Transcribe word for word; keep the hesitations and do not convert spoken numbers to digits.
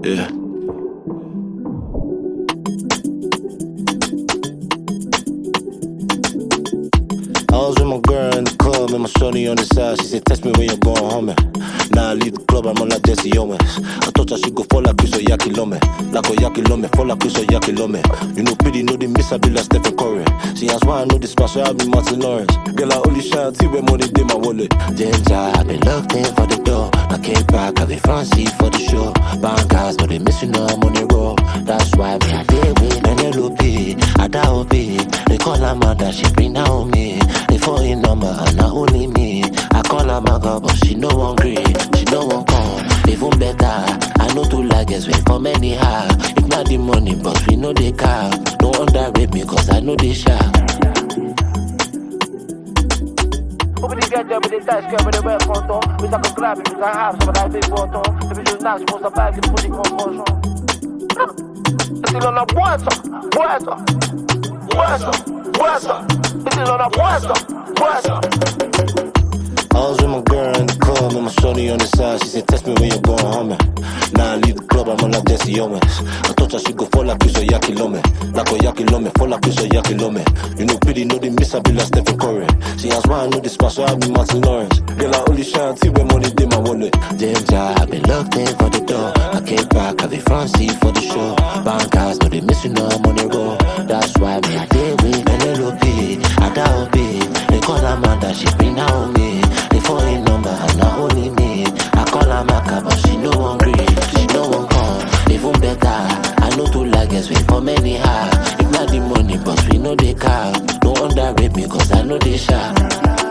Yeah. I was with my girl in the club and my shorty on the side. She said, text me when you're going home. Now I leave the club, I'm on like Jesse Owens. I thought I should go for like Chris or Yaki Lome. Like a Yaki Lome, for like Chris or Yaki Lome. You know, pity, know they miss, I be like Stephen Curry. See, that's why I know this spot, so I be Martin Lawrence. Girl, I only shine, see where money in my wallet. Ginger, I been locked in for the door. I came back, I be front seat for the show. Bankers, but they missing no money roll. That's why me, I did with Penelope. I doubt be. They call her mother, she bring down me. They fall in number, and not only me. I call her my girl, but she no one green. She no one come, even better. I know two lagers wait for many high. If not the money, but we know they car. Don't underrate me, cause I know they shy. Open the gadget with the dash cam with the red photo. We talk a grab it, we can have some of that big photo. The visual now, she wants to bag it, put it on motion. It's on a boiso, boiso, boiso, boiso. It's on a boiso, boiso. I was with my girl in the club and my shorty on the side. She said, text me when you're going home. Now I leave the club, I'm on like Jesse Owens. I thought I should go for like Chris or Yaki Lome. Like a Yaki Lome, for like Chris or Yaki Lome. You know, pity, know they miss, I be like Stephen Curry. See, that's why I know this spot, so I be Martin Lawrence. Girl, I only shine, see where money in my wallet. Ginger, I been locked in for the door. I came back, I be front seat for the show. Bankers, know they missing no money roll. That's why me, I did with Penelope. I doubt be. They call her mother, she bring down me. They fall in number, and not only me. I call her Maka, but she no one green. She no one come, even better. I know two lagers wait for many high. If not the money, but we know they car. Don't underrate me, cause I know they shy.